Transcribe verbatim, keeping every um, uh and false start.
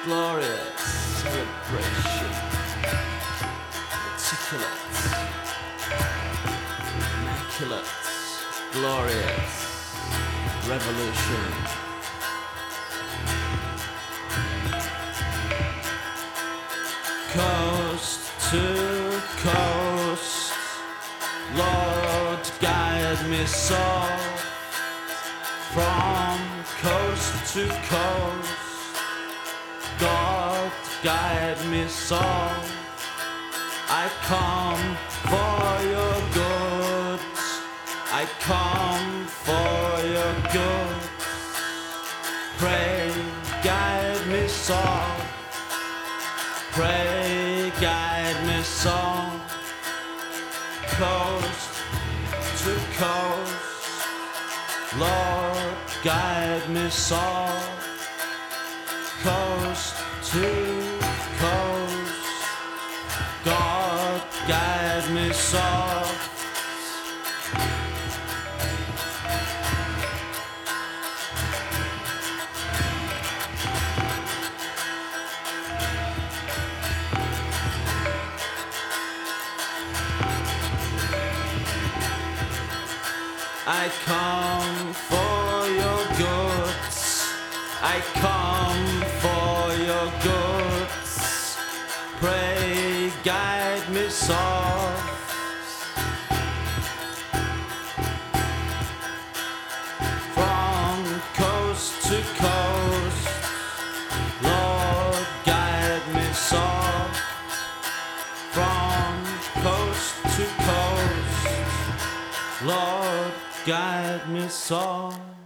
glorious celebration, articulate, immaculate, glorious revolution. Coast to coast, Lord, guide me soft. From coast to coast, God, guide me soft. I come for your good, I come for your good. Pray, guide me soft. Pray, guide me soft. Coast to coast, Lord, guide me soft. Coast to coast, God, guide me soft. I come for your goods, I come for your goods. Pray, guide me soft. From coast to coast, Lord, guide me soft. From coast to coast, Lord, guide me soft.